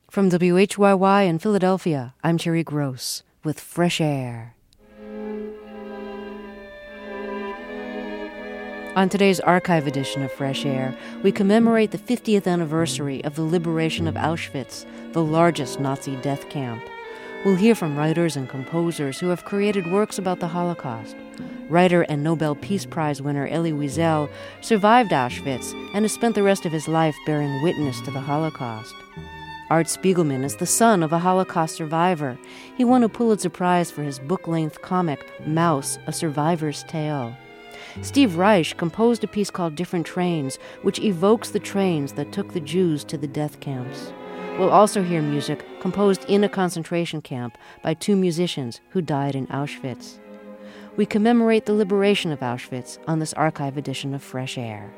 From WHYY in Philadelphia, I'm Terry Gross with Fresh Air. On today's archive edition of Fresh Air, we commemorate the 50th anniversary of the liberation of Auschwitz, the largest Nazi death camp. We'll hear from writers and composers who have created works about the Holocaust. Writer and Nobel Peace Prize winner Elie Wiesel survived Auschwitz and has spent the rest of his life bearing witness to the Holocaust. Art Spiegelman is the son of a Holocaust survivor. He won a Pulitzer Prize for his book-length comic, Maus, A Survivor's Tale. Steve Reich composed a piece called Different Trains, which evokes the trains that took the Jews to the death camps. We'll also hear music composed in a concentration camp by two musicians who died in Auschwitz. We commemorate the liberation of Auschwitz on this archive edition of Fresh Air.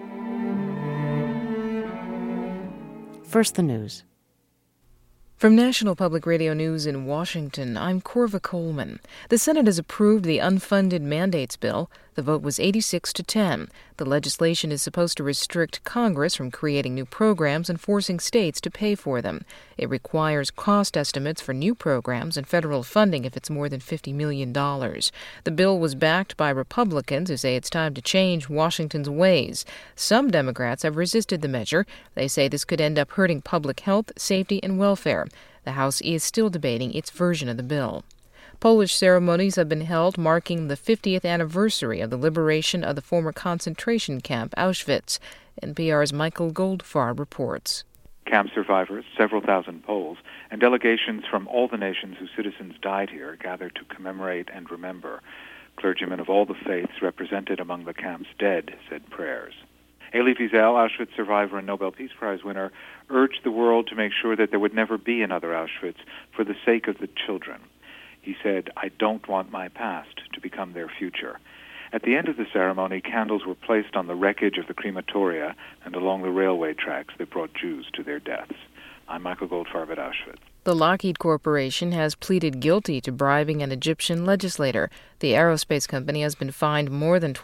First, the news. From National Public Radio News in Washington, I'm Corva Coleman. The Senate has approved the unfunded mandates bill. The vote was 86-10. The legislation is supposed to restrict Congress from creating new programs and forcing states to pay for them. It requires cost estimates for new programs and federal funding if it's more than $50 million. The bill was backed by Republicans who say it's time to change Washington's ways. Some Democrats have resisted the measure. They say this could end up hurting public health, safety, and welfare. The House is still debating its version of the bill. Polish ceremonies have been held marking the 50th anniversary of the liberation of the former concentration camp Auschwitz. NPR's Michael Goldfarb reports. Camp survivors, several thousand Poles, and delegations from all the nations whose citizens died here gathered to commemorate and remember. Clergymen of all the faiths represented among the camp's dead said prayers. Elie Wiesel, Auschwitz survivor and Nobel Peace Prize winner, urged the world to make sure that there would never be another Auschwitz for the sake of the children. He said, "I don't want my past to become their future." At the end of the ceremony, candles were placed on the wreckage of the crematoria and along the railway tracks that brought Jews to their deaths. I'm Michael Goldfarb at Auschwitz. The Lockheed Corporation has pleaded guilty to bribing an Egyptian legislator. The aerospace company has been fined more than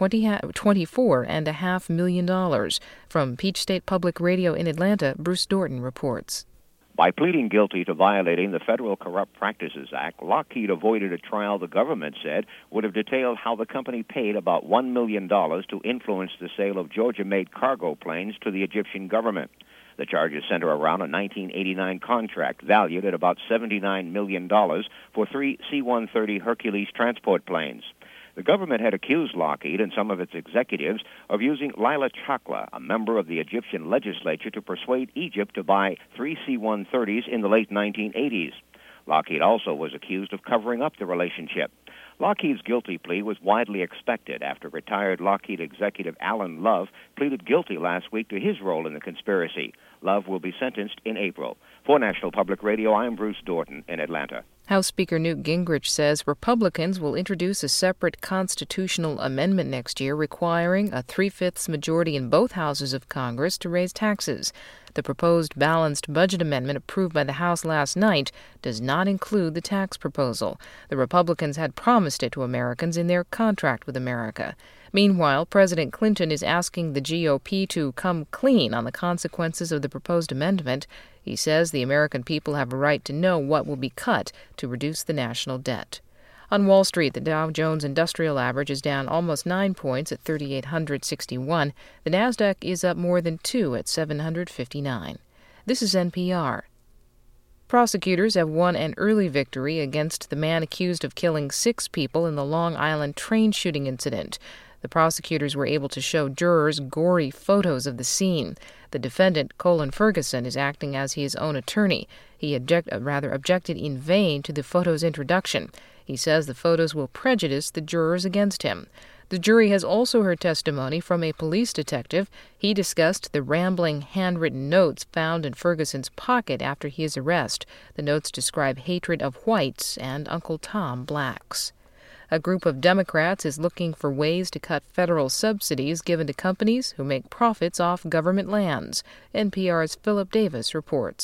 $24.5 million. From Peach State Public Radio in Atlanta, Bruce Dorton reports. By pleading guilty to violating the Federal Corrupt Practices Act, Lockheed avoided a trial the government said would have detailed how the company paid about $1 million to influence the sale of Georgia-made cargo planes to the Egyptian government. The charges center around a 1989 contract valued at about $79 million for 3 C-130 Hercules transport planes. The government had accused Lockheed and some of its executives of using Laila Chakla, a member of the Egyptian legislature, to persuade Egypt to buy 3 C-130s in the late 1980s. Lockheed also was accused of covering up the relationship. Lockheed's guilty plea was widely expected after retired Lockheed executive Alan Love pleaded guilty last week to his role in the conspiracy. Love will be sentenced in April. For National Public Radio, I'm Bruce Dorton in Atlanta. House Speaker Newt Gingrich says Republicans will introduce a separate constitutional amendment next year requiring a 3/5 majority in both houses of Congress to raise taxes. The proposed balanced budget amendment approved by the House last night does not include the tax proposal. The Republicans had promised it to Americans in their contract with America. Meanwhile, President Clinton is asking the GOP to come clean on the consequences of the proposed amendment. He says the American people have a right to know what will be cut to reduce the national debt. On Wall Street, the Dow Jones Industrial Average is down almost 9 points at 3,861. The Nasdaq is up more than 2 at 759. This is NPR. Prosecutors have won an early victory against the man accused of killing 6 people in the Long Island train shooting incident. The prosecutors were able to show jurors gory photos of the scene. The defendant, Colin Ferguson, is acting as his own attorney. He objected in vain to the photos' introduction. He says the photos will prejudice the jurors against him. The jury has also heard testimony from a police detective. He discussed the rambling handwritten notes found in Ferguson's pocket after his arrest. The notes describe hatred of whites and Uncle Tom blacks. A group of Democrats is looking for ways to cut federal subsidies given to companies who make profits off government lands. NPR's Philip Davis reports.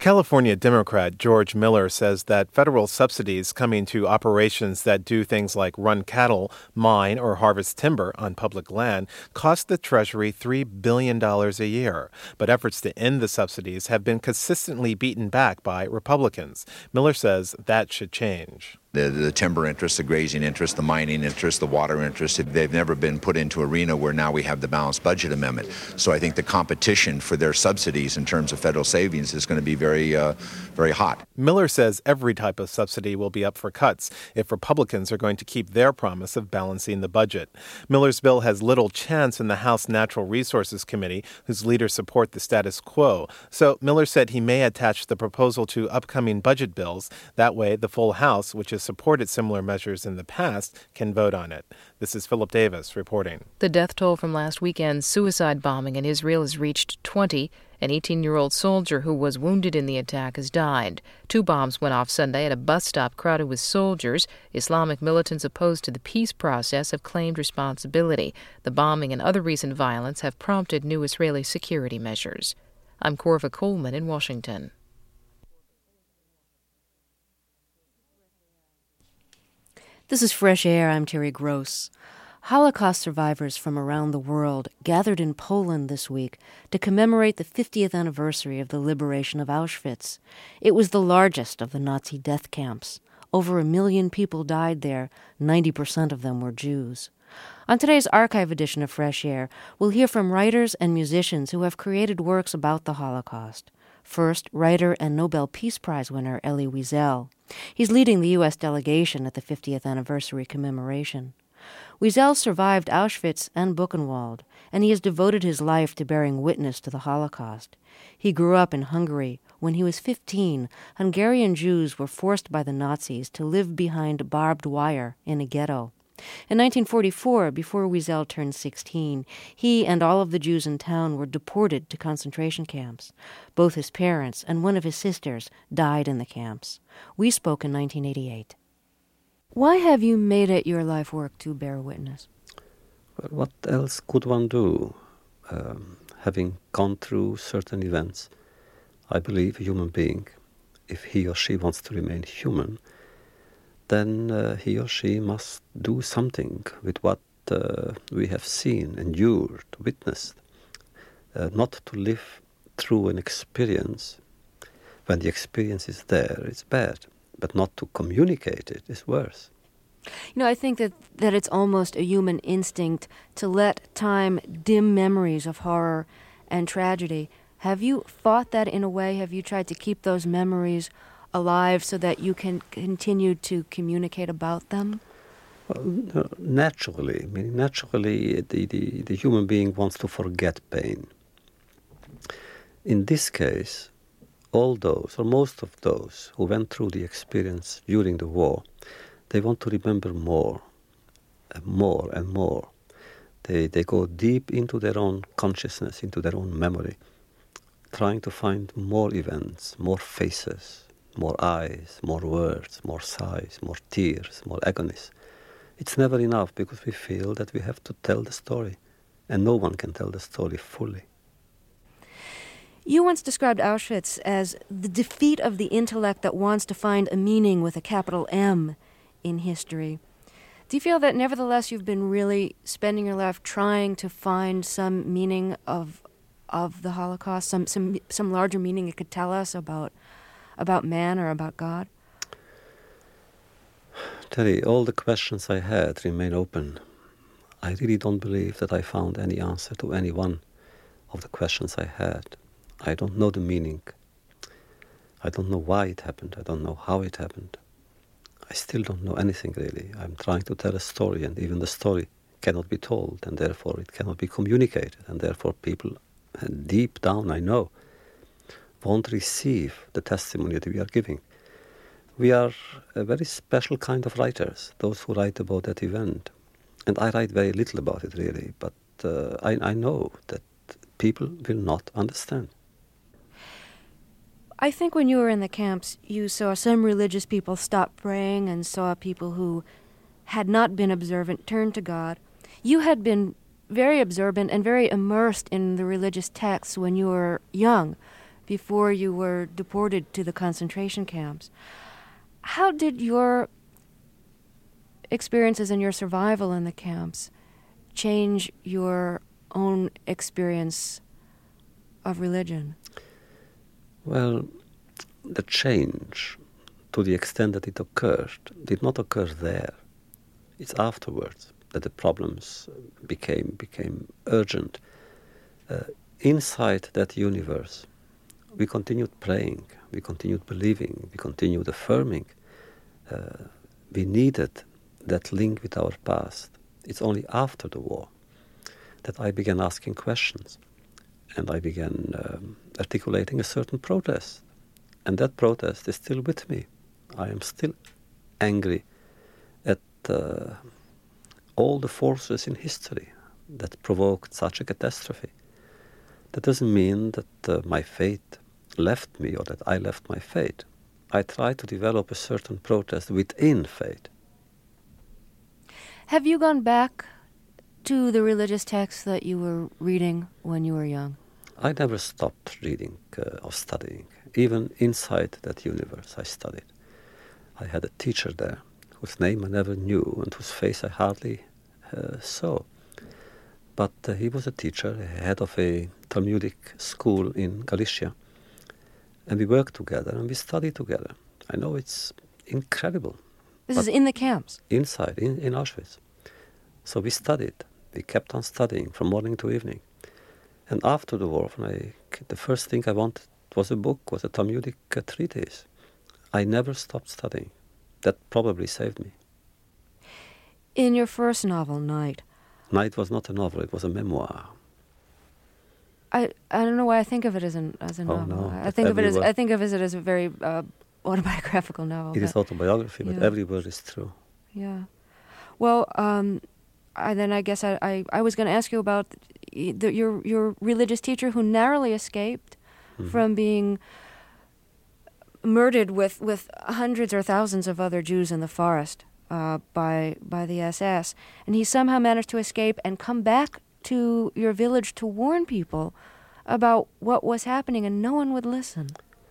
California Democrat George Miller says that federal subsidies coming to operations that do things like run cattle, mine, or harvest timber on public land cost the Treasury $3 billion a year. But efforts to end the subsidies have been consistently beaten back by Republicans. Miller says that should change. The timber interest, the grazing interest, the mining interest, the water interest, they've never been put into arena where now we have the balanced budget amendment. So I think the competition for their subsidies in terms of federal savings is going to be very hot. Miller says every type of subsidy will be up for cuts if Republicans are going to keep their promise of balancing the budget. Miller's bill has little chance in the House Natural Resources Committee, whose leaders support the status quo. So Miller said he may attach the proposal to upcoming budget bills. That way, the full House, which has supported similar measures in the past, can vote on it. This is Philip Davis reporting. The death toll from last weekend's suicide bombing in Israel has reached 20. An 18-year-old soldier who was wounded in the attack has died. 2 bombs went off Sunday at a bus stop crowded with soldiers. Islamic militants opposed to the peace process have claimed responsibility. The bombing and other recent violence have prompted new Israeli security measures. I'm Corva Coleman in Washington. This is Fresh Air. I'm Terry Gross. Holocaust survivors from around the world gathered in Poland this week to commemorate the 50th anniversary of the liberation of Auschwitz. It was the largest of the Nazi death camps. Over 1 million people died there. 90% of them were Jews. On today's archive edition of Fresh Air, we'll hear from writers and musicians who have created works about the Holocaust. First, writer and Nobel Peace Prize winner Elie Wiesel. He's leading the U.S. delegation at the 50th anniversary commemoration. Wiesel survived Auschwitz and Buchenwald, and he has devoted his life to bearing witness to the Holocaust. He grew up in Hungary. When he was 15, Hungarian Jews were forced by the Nazis to live behind barbed wire in a ghetto. In 1944, before Wiesel turned 16, he and all of the Jews in town were deported to concentration camps. Both his parents and one of his sisters died in the camps. We spoke in 1988. Why have you made it your life work to bear witness? Well, what else could one do? Having gone through certain events, I believe a human being, if he or she wants to remain human, then he or she must do something with what we have seen, endured, witnessed. Not to live through an experience. When the experience is there, it's bad. But not to communicate it is worse. I think that it's almost a human instinct to let time dim memories of horror and tragedy. Have you fought that in a way? Have you tried to keep those memories alive so that you can continue to communicate about them? Well, naturally. The human being wants to forget pain. In this case, all those, or most of those, who went through the experience during the war, they want to remember more and more and more. They go deep into their own consciousness, into their own memory, trying to find more events, more faces, more eyes, more words, more sighs, more tears, more agonies. It's never enough because we feel that we have to tell the story, and no one can tell the story fully. You once described Auschwitz as the defeat of the intellect that wants to find a meaning with a capital M in history. Do you feel that nevertheless you've been really spending your life trying to find some meaning of the Holocaust, some larger meaning it could tell us about man or about God? Terry, all the questions I had remain open. I really don't believe that I found any answer to any one of the questions I had. I don't know the meaning. I don't know why it happened. I don't know how it happened. I still don't know anything really. I'm trying to tell a story, and even the story cannot be told, and therefore it cannot be communicated, and therefore people deep down, I know, won't receive the testimony that we are giving. We are a very special kind of writers, those who write about that event. And I write very little about it really, but I know that people will not understand. I think when you were in the camps, you saw some religious people stop praying and saw people who had not been observant turn to God. You had been very observant and very immersed in the religious texts when you were young, before you were deported to the concentration camps. How did your experiences and your survival in the camps change your own experience of religion? Well, the change, to the extent that it occurred, did not occur there. It's afterwards that the problems became urgent. Inside that universe, we continued praying, we continued believing, we continued affirming. We needed that link with our past. It's only after the war that I began asking questions, and I began articulating a certain protest. And that protest is still with me. I am still angry at all the forces in history that provoked such a catastrophe. That doesn't mean that my fate left me or that I left my fate. I try to develop a certain protest within fate. Have you gone back to the religious texts that you were reading when you were young? I never stopped reading or studying. Even inside that universe I studied. I had a teacher there whose name I never knew and whose face I hardly saw. But he was a teacher, head of a Talmudic school in Galicia. And we worked together and we studied together. I know it's incredible. This is in the camps? Inside, in Auschwitz. So we studied. We kept on studying from morning to evening. And after the war, the first thing I wanted was a Talmudic treatise. I never stopped studying. That probably saved me. In your first novel, Night. Night was not a novel, it was a memoir. I don't know why I think of it as a novel. No, I think of it as a very autobiographical novel. It is autobiography, but every word is true. Yeah. Well, then I guess I was going to ask you about your religious teacher who narrowly escaped from being murdered with hundreds or thousands of other Jews in the forest by the SS, and he somehow managed to escape and come back to your village to warn people about what was happening, and no one would listen.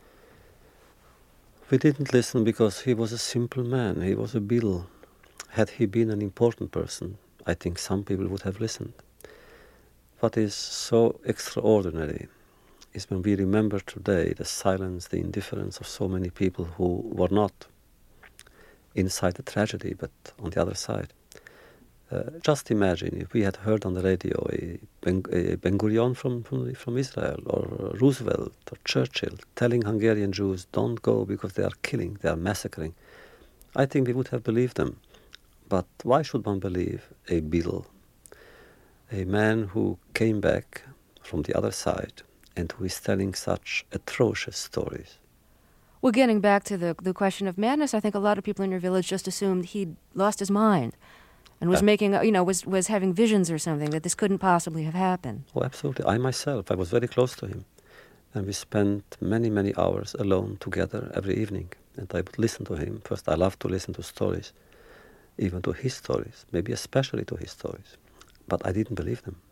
We didn't listen because he was a simple man. He was a beadle. Had he been an important person, I think some people would have listened. What is so extraordinary is when we remember today the silence, the indifference of so many people who were not inside the tragedy, but on the other side. Just imagine if we had heard on the radio a Ben-Gurion from Israel, or Roosevelt, or Churchill, telling Hungarian Jews, don't go because they are killing, they are massacring. I think we would have believed them. But why should one believe a beadle, a man who came back from the other side and who is telling such atrocious stories? Well, getting back to the question of madness, I think a lot of people in your village just assumed he'd lost his mind and was was having visions or something, that this couldn't possibly have happened. Oh, absolutely. I myself, I was very close to him. And we spent many, many hours alone together every evening. And I would listen to him. First, I loved to listen to stories, even to his stories, maybe especially to his stories. But I didn't believe them.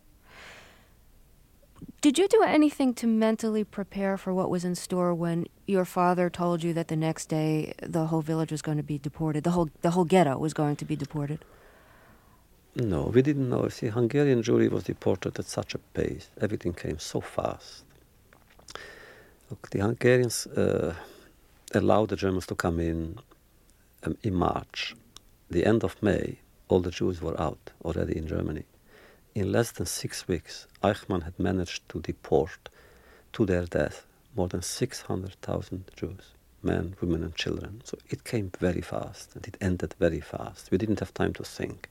Did you do anything to mentally prepare for what was in store when your father told you that the next day the whole village was going to be deported, the whole ghetto was going to be deported? No, we didn't know. See, Hungarian Jewry was deported at such a pace. Everything came so fast. Look, the Hungarians allowed the Germans to come in March. The end of May, all the Jews were out already in Germany. In less than 6 weeks, Eichmann had managed to deport to their death more than 600,000 Jews, men, women, and children. So it came very fast, and it ended very fast. We didn't have time to think.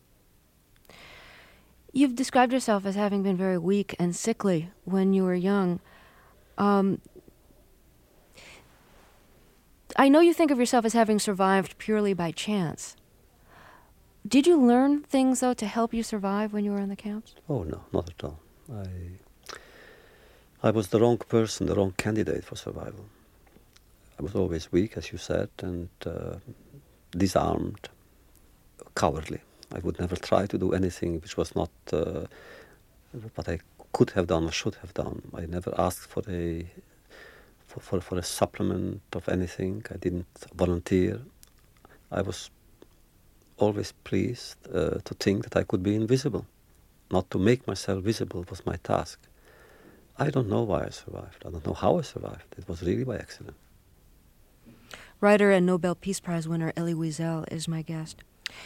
You've described yourself as having been very weak and sickly when you were young. I know you think of yourself as having survived purely by chance. Did you learn things, though, to help you survive when you were in the camps? Oh, no, not at all. I was the wrong person, the wrong candidate for survival. I was always weak, as you said, and disarmed, cowardly. I would never try to do anything which was not what I could have done or should have done. I never asked for a supplement of anything. I didn't volunteer. I was always pleased to think that I could be invisible. Not to make myself visible was my task. I don't know why I survived. I don't know how I survived. It was really by accident. Writer and Nobel Peace Prize winner Elie Wiesel is my guest.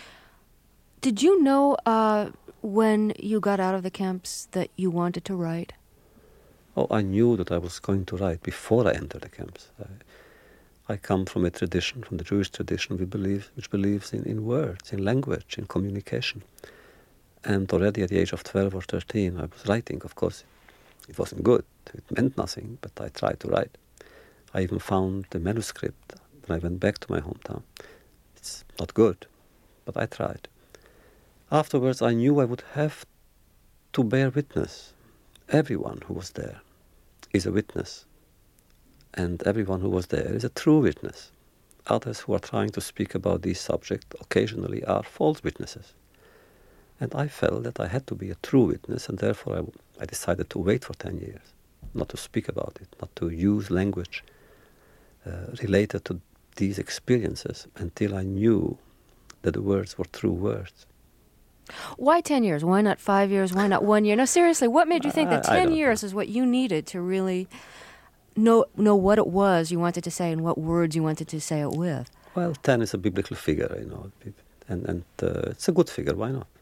Did you know when you got out of the camps that you wanted to write? Oh, I knew that I was going to write before I entered the camps. I come from a tradition, from the Jewish tradition, which believes in words, in language, in communication. And already at the age of 12 or 13, I was writing. Of course, it wasn't good. It meant nothing, but I tried to write. I even found the manuscript when I went back to my hometown. It's not good, but I tried. Afterwards, I knew I would have to bear witness. Everyone who was there is a witness. And everyone who was there is a true witness. Others who are trying to speak about these subjects occasionally are false witnesses. And I felt that I had to be a true witness, and therefore I decided to wait for 10 years, not to speak about it, not to use language related to these experiences until I knew that the words were true words. Why 10 years? Why not 5 years? Why not 1 year? No, seriously, what made you think that 10 years is what you needed to really know what it was you wanted to say and what words you wanted to say it with? Well, 10 is a biblical figure, and it's a good figure. Why not?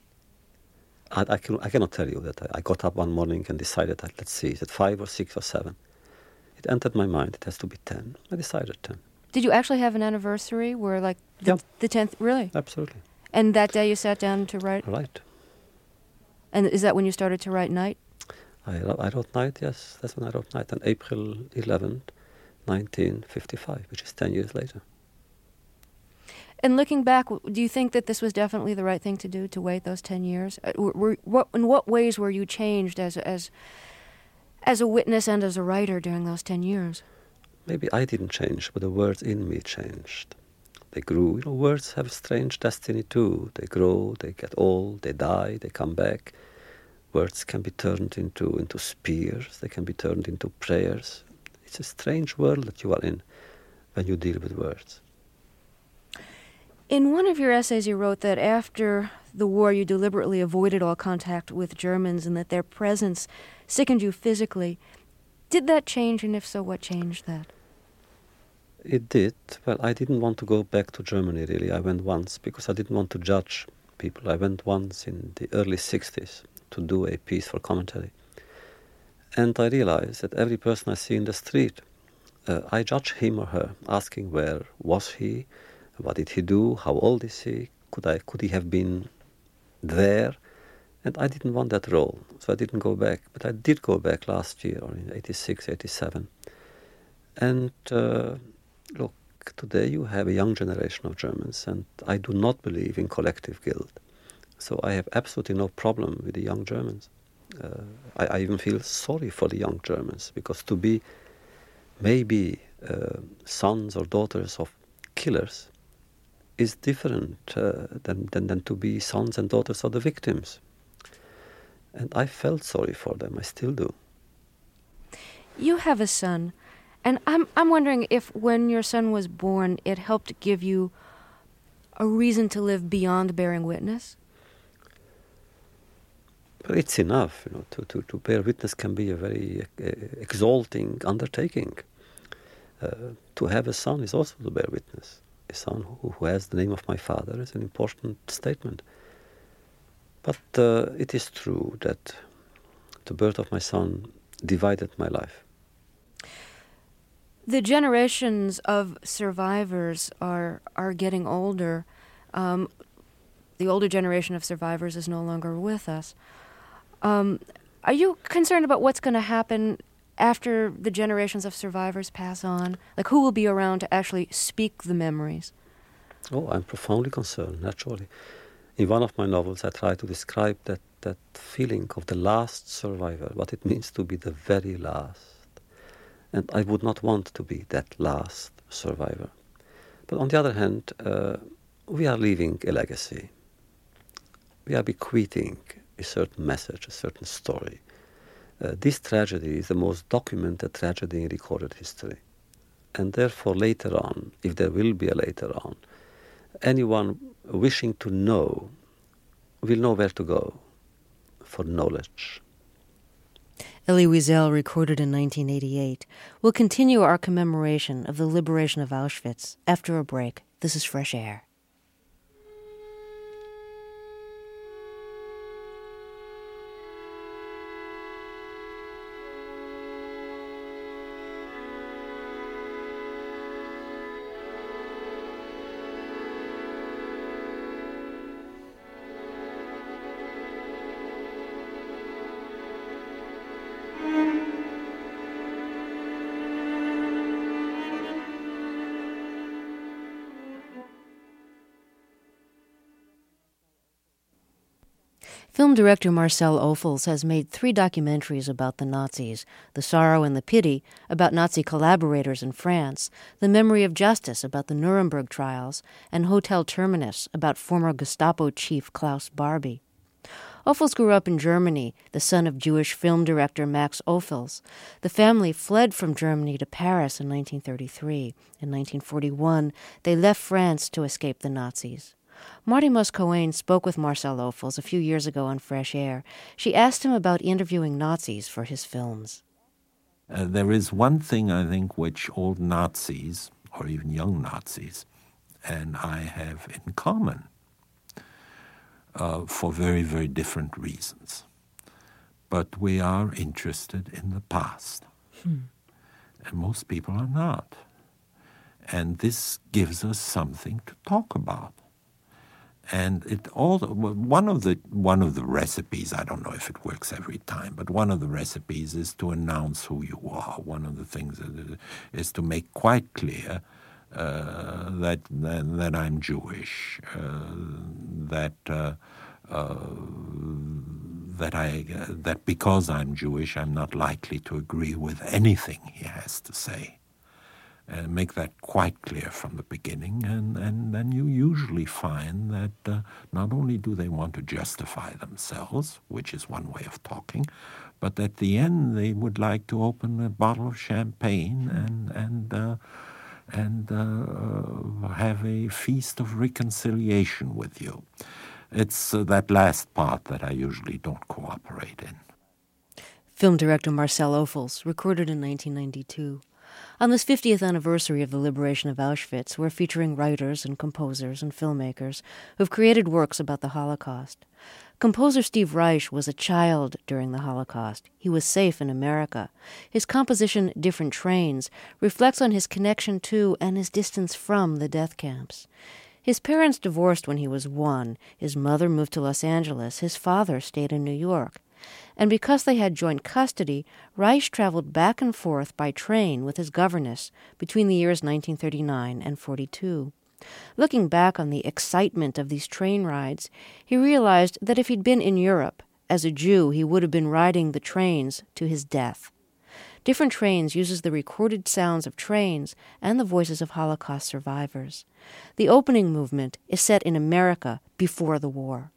I cannot tell you that I got up one morning and decided that, let's see, is it 5 or 6 or 7? It entered my mind, it has to be 10. I decided 10. Did you actually have an anniversary where, like, the 10th? Really? Absolutely. And that day you sat down to write? Right. And is that when you started to write Night? I wrote Night, yes. That's when I wrote Night, on April 11th, 1955, which is 10 years later. And looking back, do you think that this was definitely the right thing to do, to wait those 10 years? In what ways were you changed as a witness and as a writer during those 10 years? Maybe I didn't change, but the words in me changed. They grew. Words have a strange destiny too. They grow, they get old, they die, they come back. Words can be turned into spears. They can be turned into prayers. It's a strange world that you are in when you deal with words. In one of your essays, you wrote that after the war, you deliberately avoided all contact with Germans and that their presence sickened you physically. Did that change, and if so, what changed that? It did. Well, I didn't want to go back to Germany, really. I went once because I didn't want to judge people. I went once in the early 60s to do a piece for Commentary. And I realized that every person I see in the street, I judge him or her, asking where was he, what did he do, how old is he, could he have been there? And I didn't want that role, so I didn't go back. But I did go back last year, or in 86, 87. And look, today you have a young generation of Germans, and I do not believe in collective guilt. So I have absolutely no problem with the young Germans. I even feel sorry for the young Germans, because to be maybe sons or daughters of killers is different than to be sons and daughters of the victims. And I felt sorry for them. I still do. You have a son, and I'm wondering if when your son was born, it helped give you a reason to live beyond bearing witness? But it's enough, to bear witness can be a very exalting undertaking. To have a son is also to bear witness. A son who has the name of my father is an important statement. But it is true that the birth of my son divided my life. The generations of survivors are getting older. The older generation of survivors is no longer with us. Are you concerned about what's going to happen after the generations of survivors pass on? Like, who will be around to actually speak the memories? Oh, I'm profoundly concerned, naturally. In one of my novels, I try to describe that feeling of the last survivor, what it means to be the very last. And I would not want to be that last survivor. But on the other hand, we are leaving a legacy. We are bequeathing a certain message, a certain story. This tragedy is the most documented tragedy in recorded history. And therefore, later on, if there will be a later on, anyone wishing to know will know where to go for knowledge. Elie Wiesel, recorded in 1988. We'll continue our commemoration of the liberation of Auschwitz after a break. This is Fresh Air. Film director Marcel Ophels has made 3 documentaries about the Nazis: The Sorrow and the Pity, about Nazi collaborators in France, The Memory of Justice, about the Nuremberg trials, and Hotel Terminus, about former Gestapo chief Klaus Barbie. Ophels grew up in Germany, the son of Jewish film director Max Ophels. The family fled from Germany to Paris in 1933. In 1941, they left France to escape the Nazis. Marty Moss-Cohen spoke with Marcel Ophels a few years ago on Fresh Air. She asked him about interviewing Nazis for his films. There is one thing, I think, which old Nazis, or even young Nazis, and I have in common for very, very different reasons. But we are interested in the past, and most people are not. And this gives us something to talk about. And one of the recipes, I don't know if it works every time, but one of the recipes is to announce who you are. One of the things is to make quite clear that I'm Jewish, that because I'm Jewish, I'm not likely to agree with anything he has to say. And make that quite clear from the beginning, and then you usually find that not only do they want to justify themselves, which is one way of talking, but at the end they would like to open a bottle of champagne and have a feast of reconciliation with you. It's that last part that I usually don't cooperate in. Film director Marcel Ophels, recorded in 1992. On this 50th anniversary of the liberation of Auschwitz, we're featuring writers and composers and filmmakers who've created works about the Holocaust. Composer Steve Reich was a child during the Holocaust. He was safe in America. His composition, Different Trains, reflects on his connection to and his distance from the death camps. His parents divorced when he was 1. His mother moved to Los Angeles. His father stayed in New York. And because they had joint custody, Reich traveled back and forth by train with his governess between the years 1939 and 42. Looking back on the excitement of these train rides, he realized that if he'd been in Europe, as a Jew, he would have been riding the trains to his death. Different Trains uses the recorded sounds of trains and the voices of Holocaust survivors. The opening movement is set in America before the war.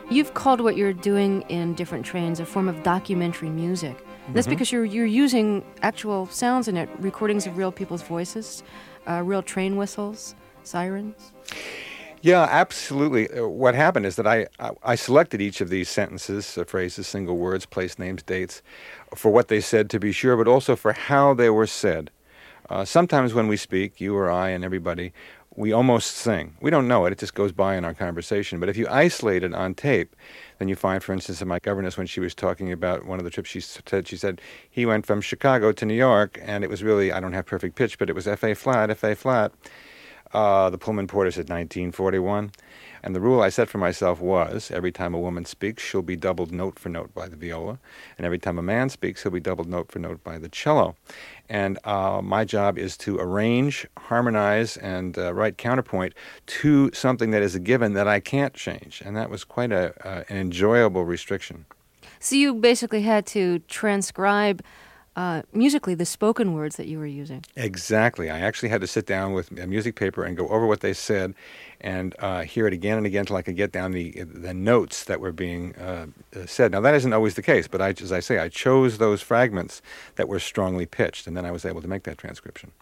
You've called what you're doing in Different Trains a form of documentary music. That's because you're using actual sounds in it, recordings of real people's voices, real train whistles, sirens. Yeah, absolutely. What happened is that I selected each of these sentences, phrases, single words, place names, dates, for what they said, to be sure, but also for how they were said. Sometimes when we speak, you or I and everybody, we almost sing. We don't know it. It just goes by in our conversation. But if you isolate it on tape, then you find, for instance, in my governess, when she was talking about one of the trips, she said, he went from Chicago to New York, and it was really, I don't have perfect pitch, but it was F-A flat, F-A flat. The Pullman porter said 1941. And the rule I set for myself was, every time a woman speaks, she'll be doubled note for note by the viola. And every time a man speaks, he'll be doubled note for note by the cello. And my job is to arrange, harmonize, and write counterpoint to something that is a given that I can't change. And that was quite an enjoyable restriction. So you basically had to transcribe musically the spoken words that you were using. Exactly. I actually had to sit down with a music paper and go over what they said and hear it again and again until I could get down the notes that were being said. Now, that isn't always the case, but as I say, I chose those fragments that were strongly pitched, and then I was able to make that transcription.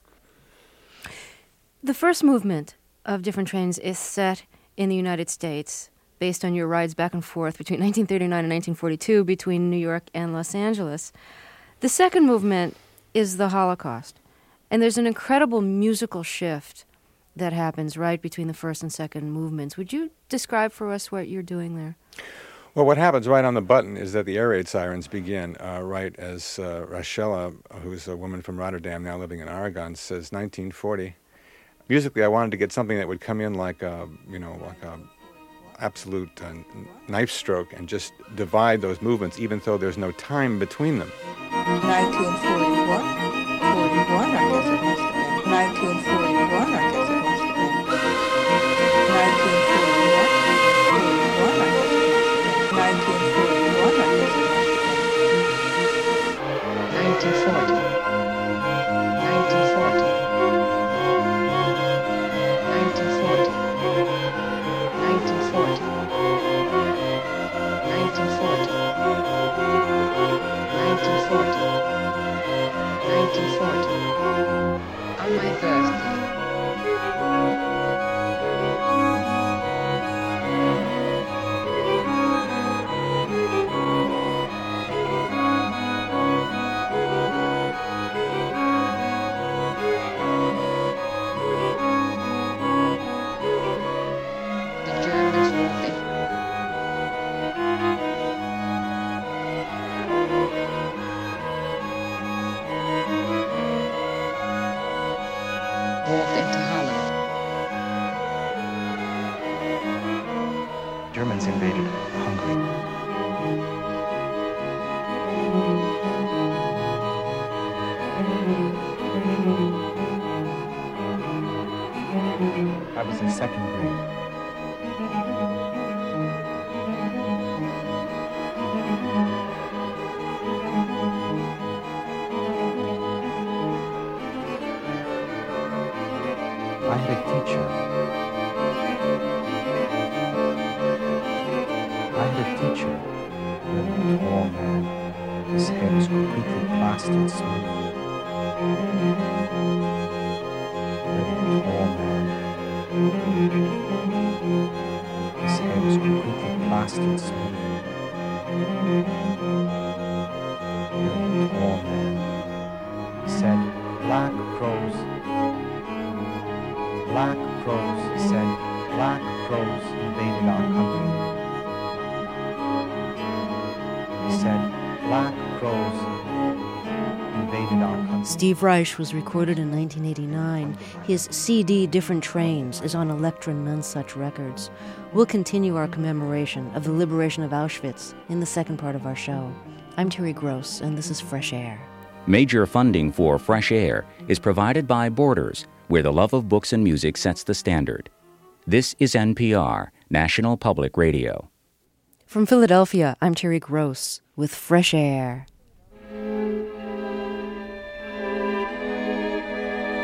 The first movement of Different Trains is set in the United States, based on your rides back and forth between 1939 and 1942 between New York and Los Angeles. The second movement is the Holocaust, and there's an incredible musical shift that happens right between the first and second movements. Would you describe for us what you're doing there? Well, what happens right on the button is that the air raid sirens begin right as Rachela, who's a woman from Rotterdam now living in Oregon, says 1940. Musically, I wanted to get something that would come in like a absolute knife stroke and just divide those movements, even though there's no time between them. 1941, 41, I guess it must have been. 1941, I guess it must have been. 1941, 41, I guess it must have been. 1941, I guess it must have been. 1940. 1940. On my birthday. The Germans were there. Walked into Holland. Germans invaded Hungary. I was in second grade. I had a teacher. A tall man. His hair was completely plastered smooth. A tall man. His hair was completely plastered smooth. A tall man. He said, "Black crows. Black crows," he said, "black crows invaded our country." He said, "Black crows invaded our country." Steve Reich was recorded in 1989. His CD, Different Trains, is on Elektra Nonsuch Records. We'll continue our commemoration of the liberation of Auschwitz in the second part of our show. I'm Terry Gross, and this is Fresh Air. Major funding for Fresh Air is provided by Borders, where the love of books and music sets the standard. This is NPR, National Public Radio. From Philadelphia, I'm Terry Gross with Fresh Air.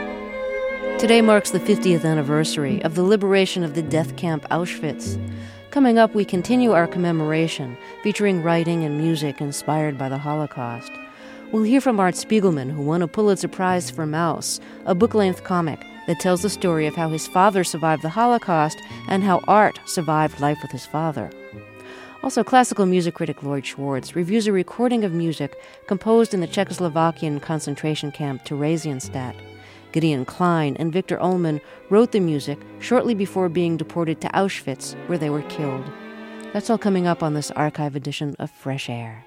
Today marks the 50th anniversary of the liberation of the death camp Auschwitz. Coming up, we continue our commemoration, featuring writing and music inspired by the Holocaust. We'll hear from Art Spiegelman, who won a Pulitzer Prize for Mouse, a book-length comic that tells the story of how his father survived the Holocaust and how Art survived life with his father. Also, classical music critic Lloyd Schwartz reviews a recording of music composed in the Czechoslovakian concentration camp Theresienstadt. Gideon Klein and Victor Ullmann wrote the music shortly before being deported to Auschwitz, where they were killed. That's all coming up on this archive edition of Fresh Air.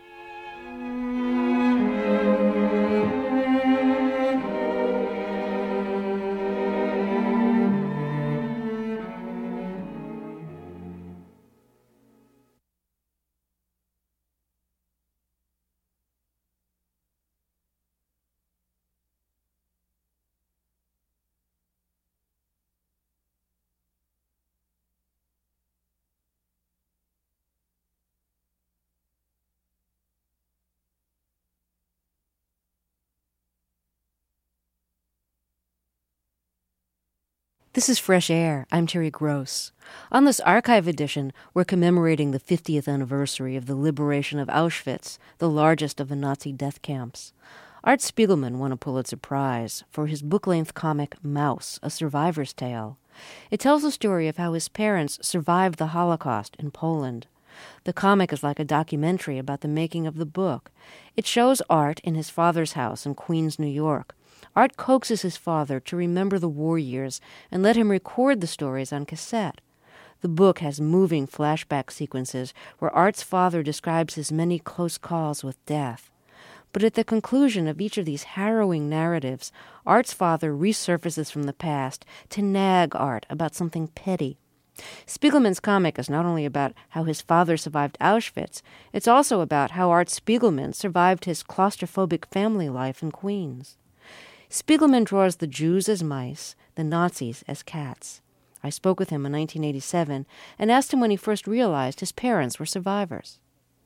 This is Fresh Air. I'm Terry Gross. On this archive edition, we're commemorating the 50th anniversary of the liberation of Auschwitz, the largest of the Nazi death camps. Art Spiegelman won a Pulitzer Prize for his book-length comic Mouse, A Survivor's Tale. It tells the story of how his parents survived the Holocaust in Poland. The comic is like a documentary about the making of the book. It shows Art in his father's house in Queens, New York. Art coaxes his father to remember the war years and let him record the stories on cassette. The book has moving flashback sequences where Art's father describes his many close calls with death. But at the conclusion of each of these harrowing narratives, Art's father resurfaces from the past to nag Art about something petty. Spiegelman's comic is not only about how his father survived Auschwitz, it's also about how Art Spiegelman survived his claustrophobic family life in Queens. Spiegelman draws the Jews as mice, the Nazis as cats. I spoke with him in 1987 and asked him when he first realized his parents were survivors.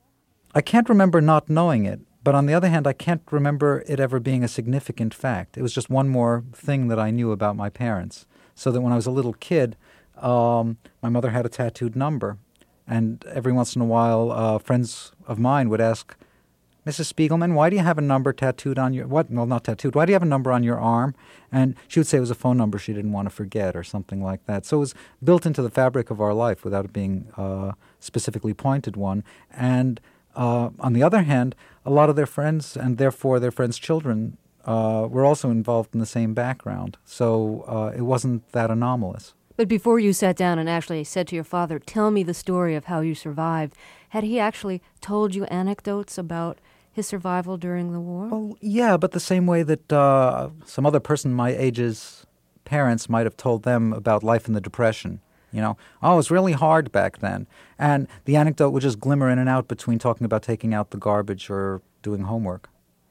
I can't remember not knowing it, but on the other hand, I can't remember it ever being a significant fact. It was just one more thing that I knew about my parents. So that when I was a little kid, my mother had a tattooed number, and every once in a while, friends of mine would ask, Mrs. Spiegelman, why do you have a number tattooed on your, what? Well, not tattooed. Why do you have a number on your arm? And she would say it was a phone number she didn't want to forget or something like that. So it was built into the fabric of our life without it being a specifically pointed one. And on the other hand, a lot of their friends, and therefore their friends' children, were also involved in the same background. So it wasn't that anomalous. But before you sat down and actually said to your father, tell me the story of how you survived, had he actually told you anecdotes about his survival during the war? Well, yeah, but the same way that some other person my age's parents might have told them about life in the Depression. You know, oh, it was really hard back then. And the anecdote would just glimmer in and out between talking about taking out the garbage or doing homework.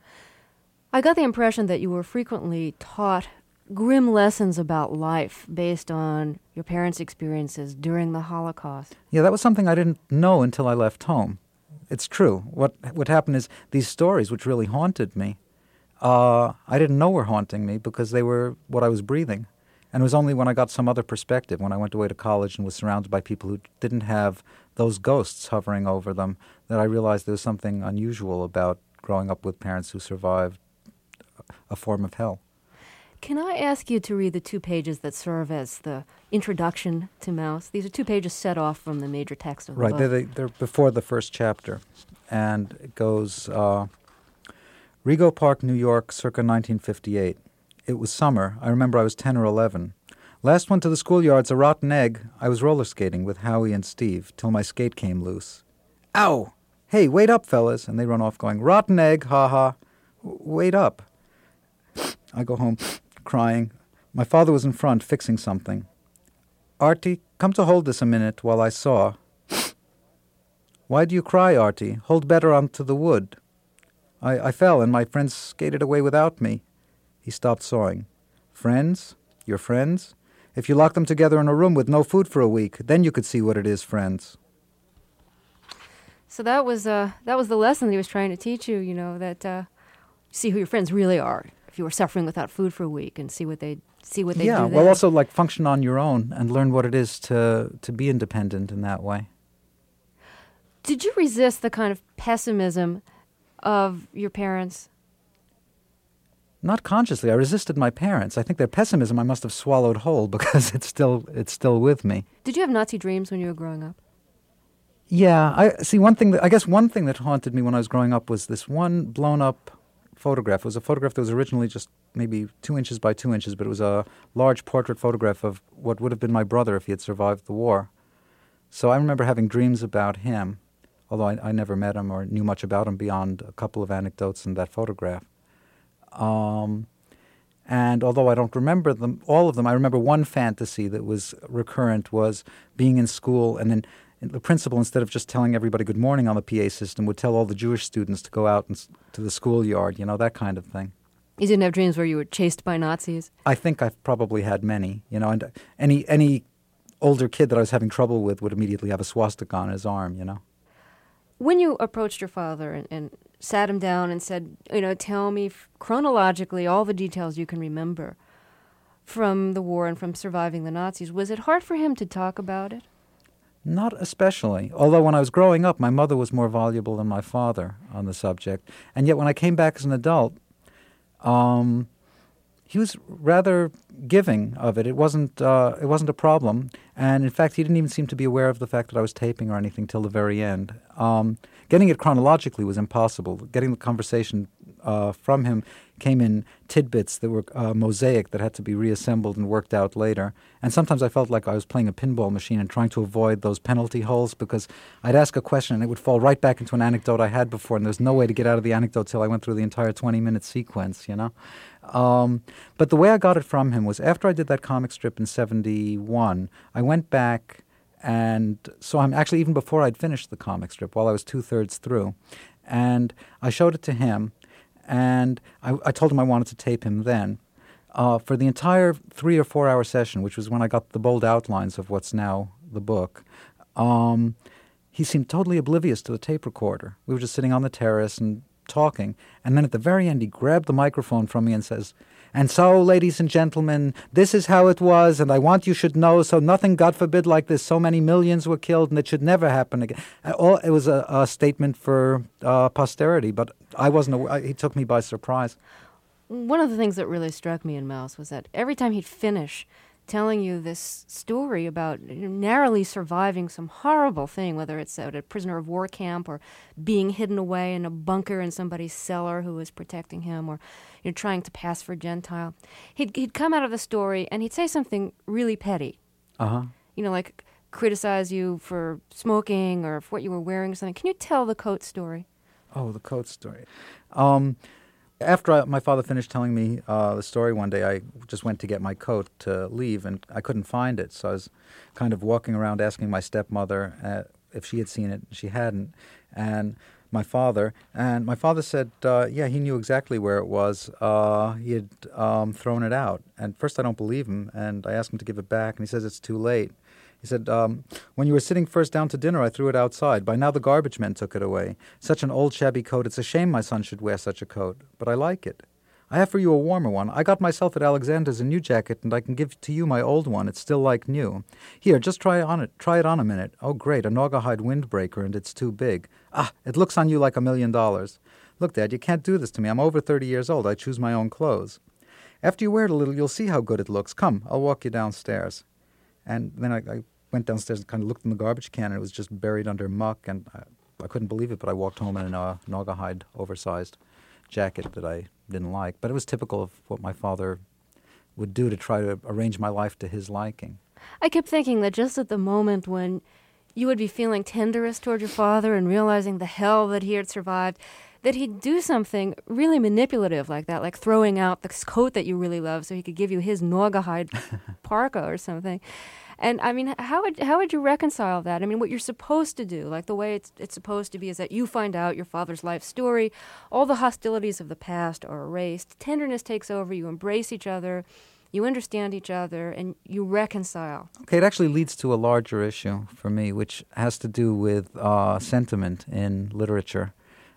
I got the impression that you were frequently taught grim lessons about life based on your parents' experiences during the Holocaust. Yeah, that was something I didn't know until I left home. It's true. What happened is these stories, which really haunted me, I didn't know were haunting me because they were what I was breathing. And it was only when I got some other perspective, when I went away to college and was surrounded by people who didn't have those ghosts hovering over them, that I realized there was something unusual about growing up with parents who survived a form of hell. Can I ask you to read the 2 pages that serve as the introduction to Mouse? These are 2 pages set off from the major text of the book. Right, they're before the first chapter. And it goes, Rego Park, New York, circa 1958. It was summer. I remember I was 10 or 11. Last one to the schoolyard's a rotten egg. I was roller skating with Howie and Steve till my skate came loose. Ow! Hey, wait up, fellas. And they run off going, rotten egg, ha-ha. Wait up. I go home crying. My father was in front fixing something. Artie, come to hold this a minute while I saw. Why do you cry, Artie? Hold better onto the wood. I fell and my friends skated away without me. He stopped sawing. Friends? Your friends? If you lock them together in a room with no food for a week, then you could see what it is, friends. So that was the lesson that he was trying to teach you, you know, that see who your friends really are. If you were suffering without food for a week and see what they do Yeah, well, also like function on your own and learn what it is to be independent in that way. Did you resist the kind of pessimism of your parents? Not consciously. I resisted my parents. I think their pessimism I must have swallowed whole because it's still with me. Did you have Nazi dreams when you were growing up? Yeah, one thing that haunted me when I was growing up was this one blown up photograph. It was a photograph that was originally just maybe 2 inches by 2 inches, but it was a large portrait photograph of what would have been my brother if he had survived the war. So I remember having dreams about him, although I never met him or knew much about him beyond a couple of anecdotes in that photograph. And although I don't remember all of them, I remember one fantasy that was recurrent was being in school, and then the principal, instead of just telling everybody good morning on the PA system, would tell all the Jewish students to go out to the schoolyard, that kind of thing. You didn't have dreams where you were chased by Nazis? I think I've probably had many, and any older kid that I was having trouble with would immediately have a swastika on his arm, When you approached your father and sat him down and said, tell me chronologically all the details you can remember from the war and from surviving the Nazis, was it hard for him to talk about it? Not especially. Although when I was growing up, my mother was more voluble than my father on the subject. And yet when I came back as an adult, he was rather giving of it. It wasn't a problem. And in fact, he didn't even seem to be aware of the fact that I was taping or anything till the very end. Getting it chronologically was impossible. Getting the conversation from him came in tidbits that were mosaic that had to be reassembled and worked out later. And sometimes I felt like I was playing a pinball machine and trying to avoid those penalty holes because I'd ask a question and it would fall right back into an anecdote I had before, and there's no way to get out of the anecdote till I went through the entire 20-minute sequence, But the way I got it from him was after I did that comic strip in 1971, I went back and saw him, actually even before I'd finished the comic strip, while I was 2/3 through. And I showed it to him, and I told him I wanted to tape him then. For the entire 3 or 4 hour session, which was when I got the bold outlines of what's now the book, he seemed totally oblivious to the tape recorder. We were just sitting on the terrace and talking, and then at the very end he grabbed the microphone from me and says, "And so, ladies and gentlemen, this is how it was, and I want you should know, so nothing, God forbid, like this. So many millions were killed, and it should never happen again." It was a statement for posterity, but I wasn't. He took me by surprise. One of the things that really struck me in Mouse was that every time he'd finish telling you this story about narrowly surviving some horrible thing, whether it's at a prisoner of war camp or being hidden away in a bunker in somebody's cellar who was protecting him, or trying to pass for Gentile, he'd come out of the story and he'd say something really petty. Like criticize you for smoking or for what you were wearing or something. Can you tell the coat story? Oh, the coat story. After my father finished telling me the story one day, I just went to get my coat to leave, and I couldn't find it. So I was kind of walking around asking my stepmother if she had seen it. She hadn't. And my father said, yeah, he knew exactly where it was. He had thrown it out. And first I don't believe him, and I asked him to give it back, and he says it's too late. He said, when you were sitting first down to dinner, I threw it outside. By now the garbage men took it away. Such an old shabby coat. It's a shame my son should wear such a coat. But I like it. I have for you a warmer one. I got myself at Alexander's a new jacket, and I can give to you my old one. It's still like new. Here, just try it on a minute. Oh, great, a Naugahyde windbreaker, and it's too big. Ah, it looks on you like $1 million. Look, Dad, you can't do this to me. I'm over 30 years old. I choose my own clothes. After you wear it a little, you'll see how good it looks. Come, I'll walk you downstairs. And then I went downstairs and kind of looked in the garbage can, and it was just buried under muck, and I couldn't believe it, but I walked home in a Naugahyde oversized jacket that I didn't like. But it was typical of what my father would do to try to arrange my life to his liking. I kept thinking that just at the moment when you would be feeling tenderest toward your father and realizing the hell that he had survived, that he'd do something really manipulative like that, like throwing out this coat that you really love so he could give you his Naugahyde parka or something. And, I mean, how would you reconcile that? I mean, what you're supposed to do, like the way it's supposed to be, is that you find out your father's life story, all the hostilities of the past are erased, tenderness takes over, you embrace each other, you understand each other, and you reconcile. Okay, it actually leads to a larger issue for me, which has to do with sentiment in literature.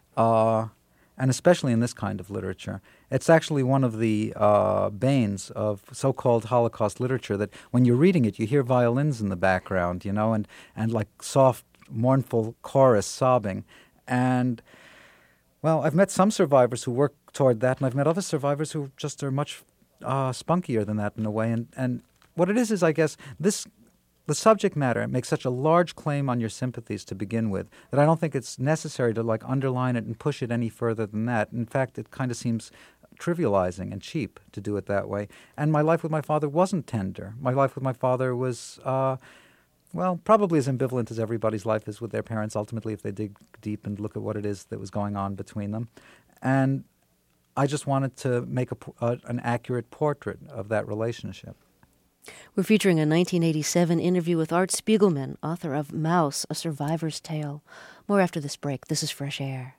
And especially in this kind of literature. It's actually one of the banes of so-called Holocaust literature that when you're reading it, you hear violins in the background, and like soft mournful chorus sobbing. And, well, I've met some survivors who work toward that, and I've met other survivors who just are much spunkier than that in a way. And what it is, I guess, the subject matter makes such a large claim on your sympathies to begin with that I don't think it's necessary to underline it and push it any further than that. In fact, it kind of seems trivializing and cheap to do it that way. And my life with my father wasn't tender. My life with my father was, probably as ambivalent as everybody's life is with their parents, ultimately, if they dig deep and look at what it is that was going on between them. And I just wanted to make an accurate portrait of that relationship. We're featuring a 1987 interview with Art Spiegelman, author of Mouse, A Survivor's Tale. More after this break. This is Fresh Air.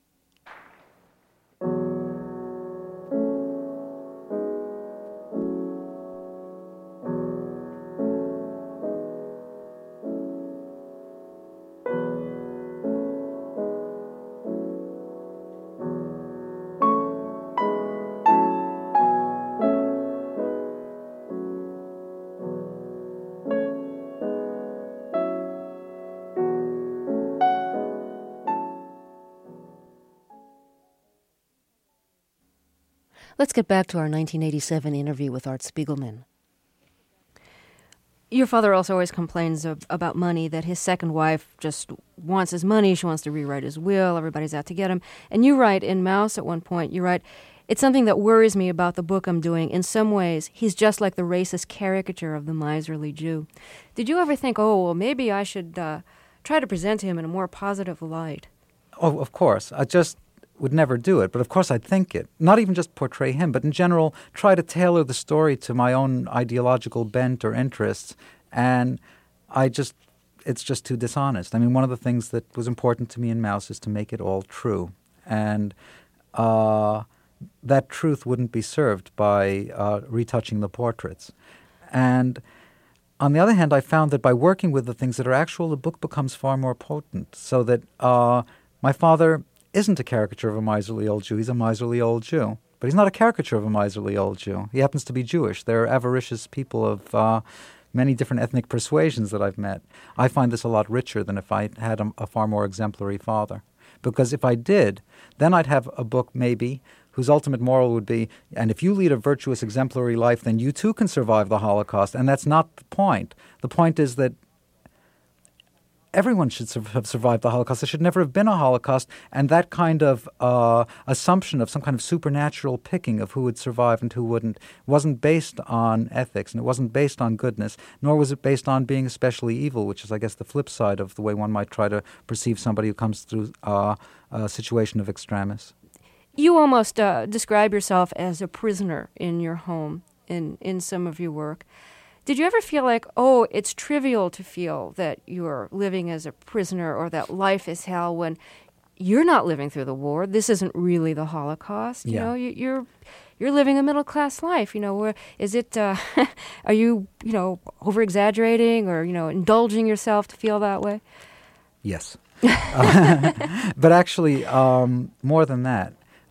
Let's get back to our 1987 interview with Art Spiegelman. Your father also always complains about money, that his second wife just wants his money. She wants to rewrite his will. Everybody's out to get him. And you write in Mouse at one point, you write, "It's something that worries me about the book I'm doing. In some ways, he's just like the racist caricature of the miserly Jew." Did you ever think, maybe I should try to present him in a more positive light? Oh, of course. I just would never do it, but of course I'd think it. Not even just portray him, but in general try to tailor the story to my own ideological bent or interests, and it's just too dishonest. I mean, one of the things that was important to me in Mouse is to make it all true, and that truth wouldn't be served by retouching the portraits. And on the other hand, I found that by working with the things that are actual, the book becomes far more potent, so that my father isn't a caricature of a miserly old Jew. He's a miserly old Jew. But he's not a caricature of a miserly old Jew. He happens to be Jewish. There are avaricious people of many different ethnic persuasions that I've met. I find this a lot richer than if I had a far more exemplary father. Because if I did, then I'd have a book maybe whose ultimate moral would be, and if you lead a virtuous, exemplary life, then you too can survive the Holocaust. And that's not the point. The point is that everyone should have survived the Holocaust. There should never have been a Holocaust, and that kind of assumption of some kind of supernatural picking of who would survive and who wouldn't wasn't based on ethics, and it wasn't based on goodness, nor was it based on being especially evil, which is, I guess, the flip side of the way one might try to perceive somebody who comes through a situation of extremis. You almost describe yourself as a prisoner in your home in some of your work. Did you ever feel like, it's trivial to feel that you're living as a prisoner or that life is hell when you're not living through the war? This isn't really the Holocaust. You know, you're living a middle-class life. You know, where is it? Are you over-exaggerating or indulging yourself to feel that way? Yes, but actually, more than that.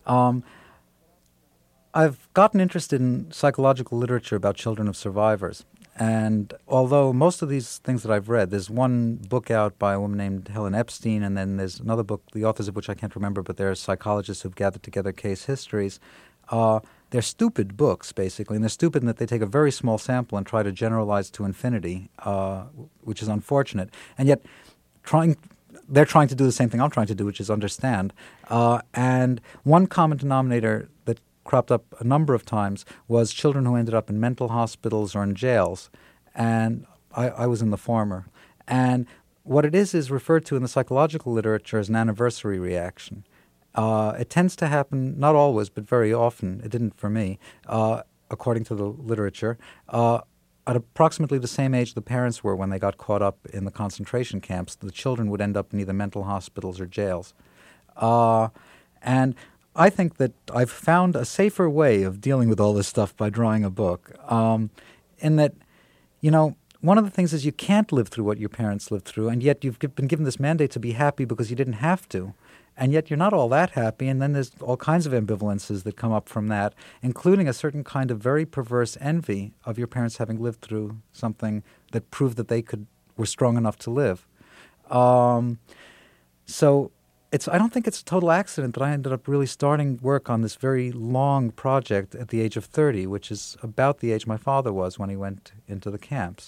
I've gotten interested in psychological literature about children of survivors. And although most of these things that I've read, there's one book out by a woman named Helen Epstein, and then there's another book, the authors of which I can't remember, but they're psychologists who've gathered together case histories. They're stupid books, basically, and they're stupid in that they take a very small sample and try to generalize to infinity, which is unfortunate. And yet they're trying to do the same thing I'm trying to do, which is understand. And one common denominator that cropped up a number of times was children who ended up in mental hospitals or in jails, and I was in the former. And what it is referred to in the psychological literature as an anniversary reaction. It tends to happen, not always, but very often, it didn't for me, according to the literature, at approximately the same age the parents were when they got caught up in the concentration camps. The children would end up in either mental hospitals or jails. And I think that I've found a safer way of dealing with all this stuff by drawing a book, in that, one of the things is you can't live through what your parents lived through, and yet you've been given this mandate to be happy because you didn't have to, and yet you're not all that happy, and then there's all kinds of ambivalences that come up from that, including a certain kind of very perverse envy of your parents having lived through something that proved that they were strong enough to live. So I don't think it's a total accident that I ended up really starting work on this very long project at the age of 30, which is about the age my father was when he went into the camps.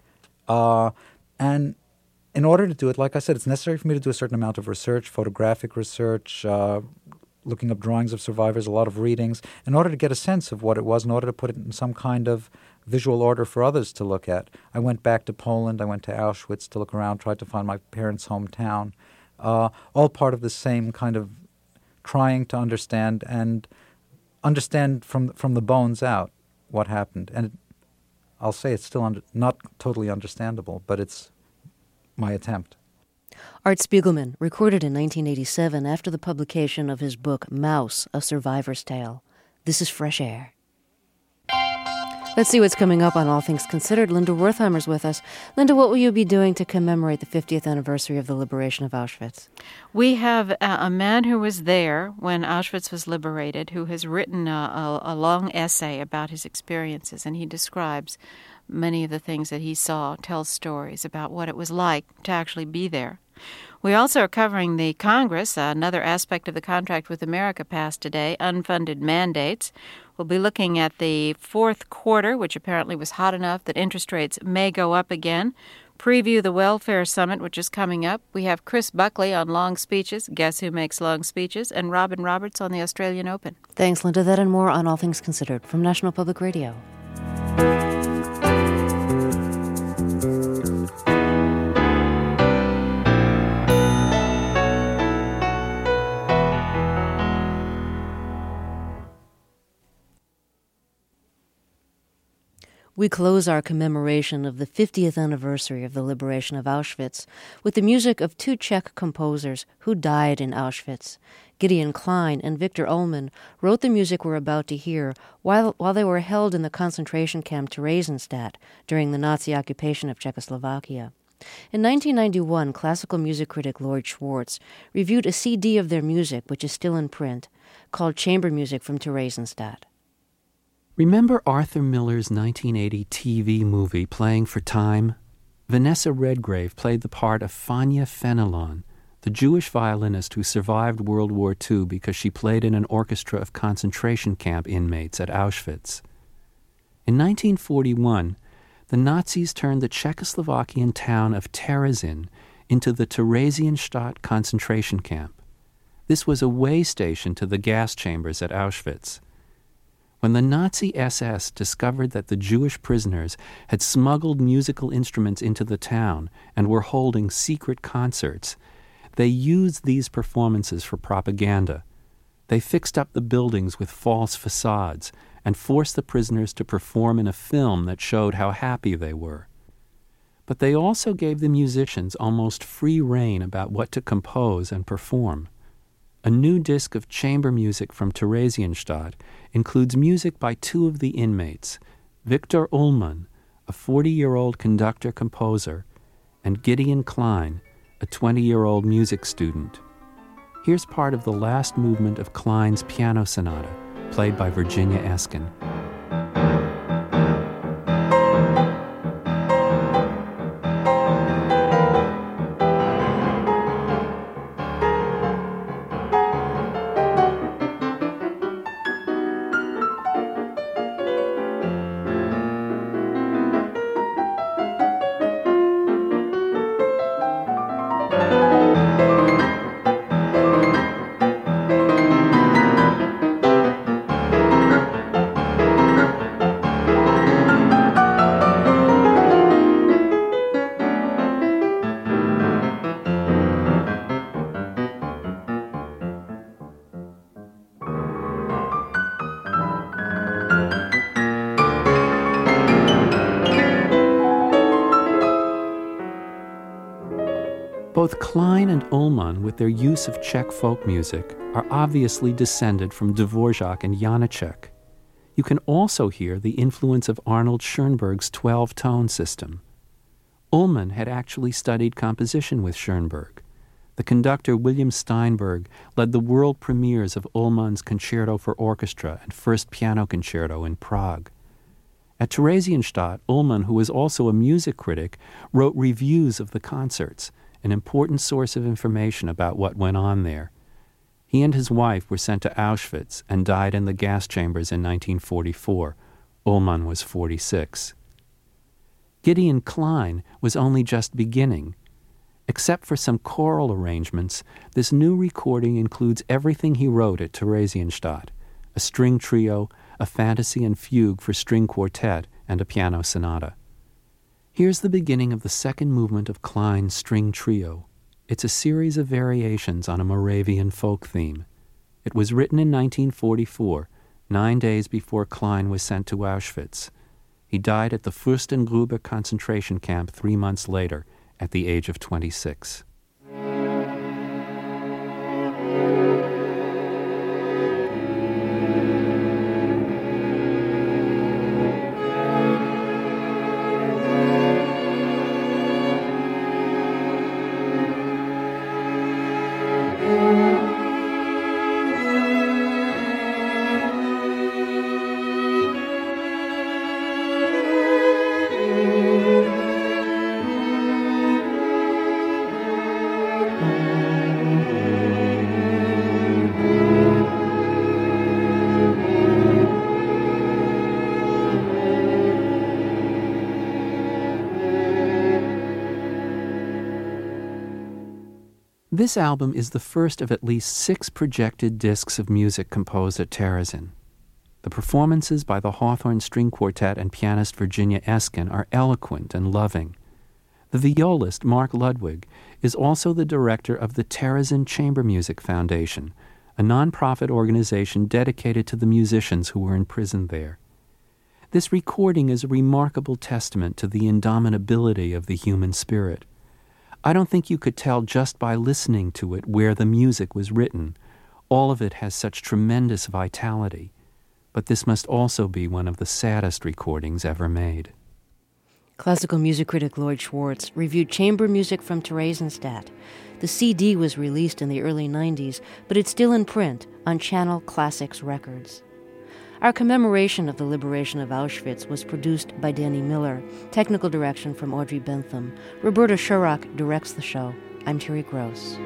And in order to do it, like I said, it's necessary for me to do a certain amount of research, photographic research, looking up drawings of survivors, a lot of readings, in order to get a sense of what it was, in order to put it in some kind of visual order for others to look at. I went back to Poland, I went to Auschwitz to look around, tried to find my parents' hometown, all part of the same kind of trying to understand and understand from the bones out what happened. And I'll say it's still not totally understandable, but it's my attempt. Art Spiegelman recorded in 1987 after the publication of his book Mouse, A Survivor's Tale. This is Fresh Air. Let's see what's coming up on All Things Considered. Linda Wertheimer's with us. Linda, what will you be doing to commemorate the 50th anniversary of the liberation of Auschwitz? We have a man who was there when Auschwitz was liberated, who has written a long essay about his experiences, and he describes many of the things that he saw, tells stories about what it was like to actually be there. We also are covering the Congress, another aspect of the contract with America passed today, unfunded mandates. We'll be looking at the fourth quarter, which apparently was hot enough that interest rates may go up again. Preview the Welfare Summit, which is coming up. We have Chris Buckley on long speeches, Guess Who Makes Long Speeches, and Robin Roberts on the Australian Open. Thanks, Linda. That and more on All Things Considered from National Public Radio. We close our commemoration of the 50th anniversary of the liberation of Auschwitz with the music of two Czech composers who died in Auschwitz. Gideon Klein and Victor Ullmann wrote the music we're about to hear while they were held in the concentration camp Theresienstadt during the Nazi occupation of Czechoslovakia. In 1991, classical music critic Lloyd Schwartz reviewed a CD of their music, which is still in print, called Chamber Music from Theresienstadt. Remember Arthur Miller's 1980 TV movie Playing for Time? Vanessa Redgrave played the part of Fania Fenelon, the Jewish violinist who survived World War II because she played in an orchestra of concentration camp inmates at Auschwitz. In 1941, the Nazis turned the Czechoslovakian town of Terezin into the Theresienstadt concentration camp. This was a way station to the gas chambers at Auschwitz. When the Nazi SS discovered that the Jewish prisoners had smuggled musical instruments into the town and were holding secret concerts, they used these performances for propaganda. They fixed up the buildings with false facades and forced the prisoners to perform in a film that showed how happy they were. But they also gave the musicians almost free rein about what to compose and perform. A new disc of chamber music from Theresienstadt includes music by two of the inmates, Victor Ullmann, a 40-year-old conductor-composer, and Gideon Klein, a 20-year-old music student. Here's part of the last movement of Klein's piano sonata, played by Virginia Eskin. Both Klein and Ullmann, with their use of Czech folk music, are obviously descended from Dvorak and Janacek. You can also hear the influence of Arnold Schoenberg's 12-tone system. Ullmann had actually studied composition with Schoenberg. The conductor William Steinberg led the world premieres of Ullmann's Concerto for Orchestra and First Piano Concerto in Prague. At Theresienstadt, Ullmann, who was also a music critic, wrote reviews of the concerts an important source of information about what went on there. He and his wife were sent to Auschwitz and died in the gas chambers in 1944. Ullmann was 46. Gideon Klein was only just beginning. Except for some choral arrangements, this new recording includes everything he wrote at Theresienstadt: a string trio, a fantasy and fugue for string quartet, and a piano sonata. Here's the beginning of the second movement of Klein's string trio. It's a series of variations on a Moravian folk theme. It was written in 1944, 9 days before Klein was sent to Auschwitz. He died at the Fürstengrube concentration camp 3 months later, at the age of 26. This album is the first of at least 6 projected discs of music composed at Terezin. The performances by the Hawthorne String Quartet and pianist Virginia Eskin are eloquent and loving. The violist, Mark Ludwig, is also the director of the Terezin Chamber Music Foundation, a non-profit organization dedicated to the musicians who were imprisoned there. This recording is a remarkable testament to the indomitability of the human spirit. I don't think you could tell just by listening to it where the music was written. All of it has such tremendous vitality. But this must also be one of the saddest recordings ever made. Classical music critic Lloyd Schwartz reviewed chamber music from Theresienstadt. The CD was released in the early 90s, but it's still in print on Channel Classics Records. Our commemoration of the liberation of Auschwitz was produced by Danny Miller, technical direction from Audrey Bentham. Roberta Shurock directs the show. I'm Terry Gross.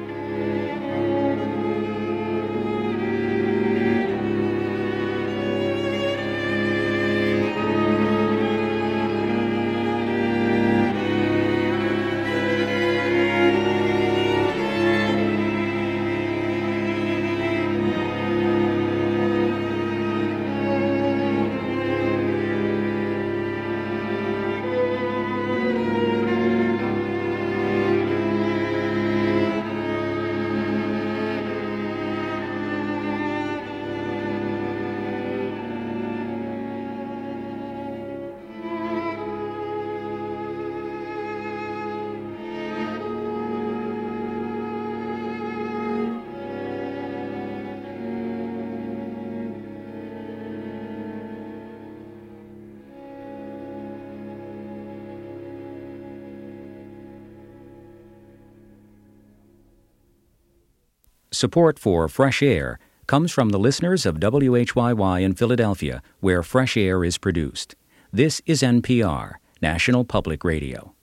Support for Fresh Air comes from the listeners of WHYY in Philadelphia, where Fresh Air is produced. This is NPR, National Public Radio.